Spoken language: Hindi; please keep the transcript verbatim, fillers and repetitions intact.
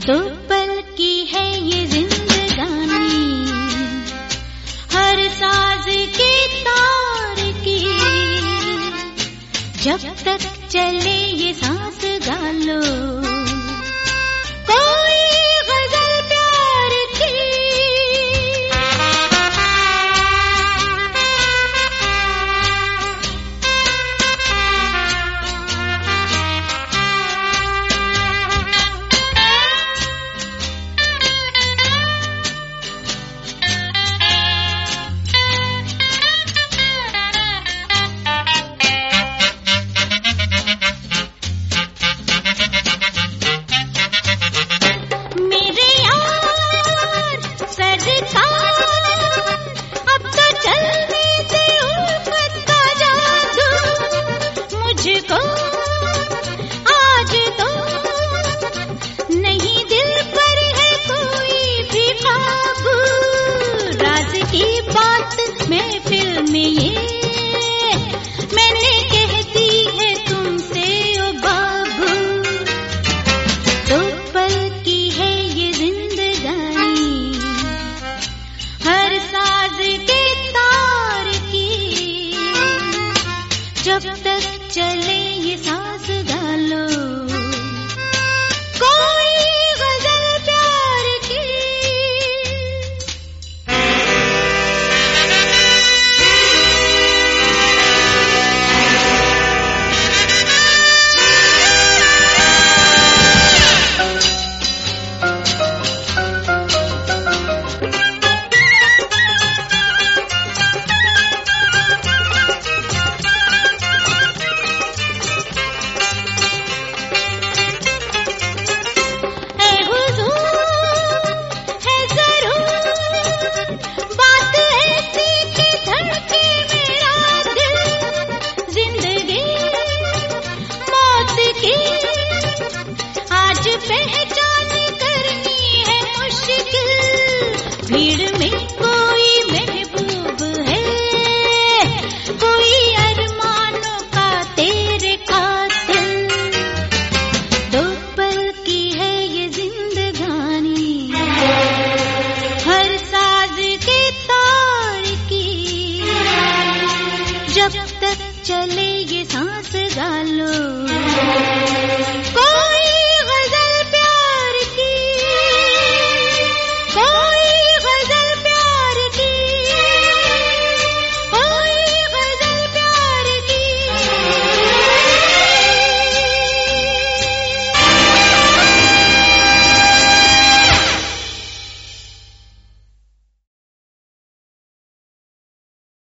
दो पल की है ये जिंदगानी, हर साज के तार की, जब तक चले ये सांस गालो कोई गजल प्यार की। महफिल में ये मैंने कह दी है तुमसे ओ बाबू, दो पल की है ये जिंदगानी, हर साज के तार की, जब तक चले ये सांस गालो कोई गजल प्यार की। पहचान करनी है मुश्किल, भीड़ में कोई महबूब है, कोई अरमानों का तेरे कातिल, दो पल की है ये जिंदगानी, हर साज के तार की, जब तक चले ये सांस गालो